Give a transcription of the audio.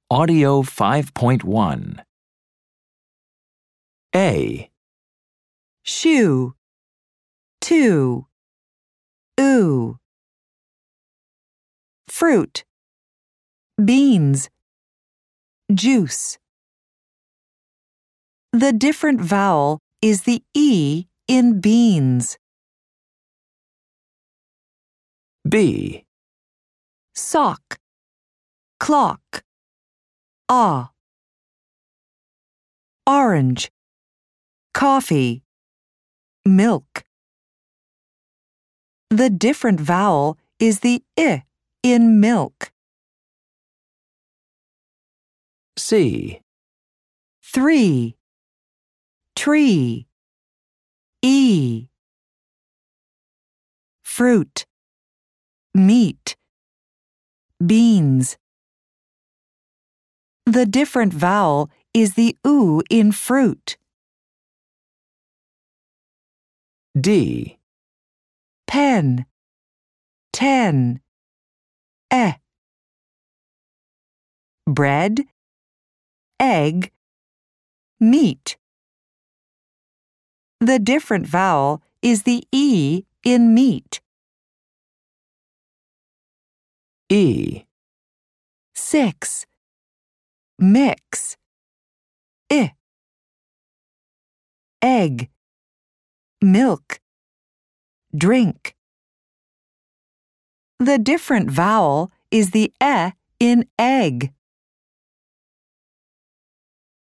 Audio 5.1. A. Shoe, two, ooh. Fruit, beans, juice. The different vowel is the E in beans. B. Sock, clock, ah. Orange, coffee, milk. The different vowel is the I in milk. C. Three, tree, E. Fruit, meat, beans. The different vowel is the oo in fruit. D. Pen, ten, bread, egg, meat. The different vowel is the E in meat. E. Six, mix, egg, milk, drink. The different vowel is the in egg.